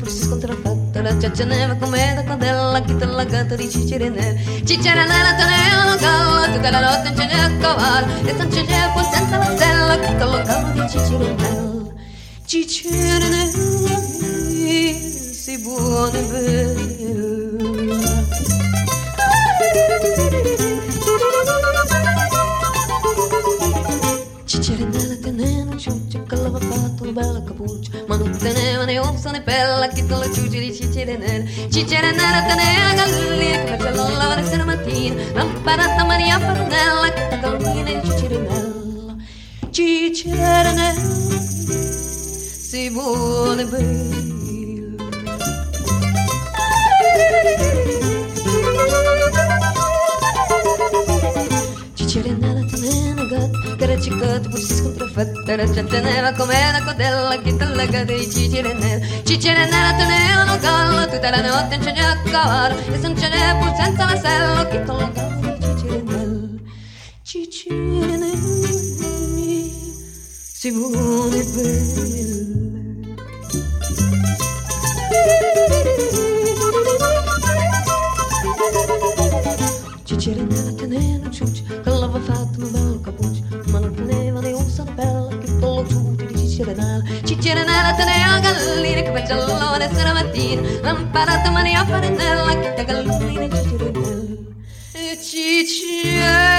pur si scontraffatta, la giaccianeva come da candela, chi te la gatta di Cicerenel. Cicerenella teneva la galla, tutta la notte in cene a cavallo, e sta in cene poi senza la stella, chi te la galla di Cicerenel. Cicerenel, si buona e bella. Cicerenella teneva un ciuccio che l'aveva fatto una bella cappuccia, ma non teneva né ossa né pella, chi te la ciuccia di Cicerenella. Cicerenella teneva la gallina che faceva l'olava la sera mattina, l'amparata Maria Farinella, che te gallina di Cicerenella. Cicerenella, si buona e bella. Cicerenella teneva una gatta che era ciccata, pur si scontraffatta, era già teneva come una codella, chi te la gatta di Cicerenella. Cicerenella teneva una galla, tutta la notte in cene a cavallo, e se non ce n'è pur senza la sella, chi te la gatta di Cicerenella. Cicerenella, si buona e bella. Cicerenella teneva un ciuccio che l'aveva fatto una bella cappuccia, ma non teneva né un bella che te lo ciuccio di Cicerenella. Cicerenella teneva la gallina che faceva l'olova la sera mattina, l'amparata Maria Farinella, che te gallina di Cicerenella. Cicerenella,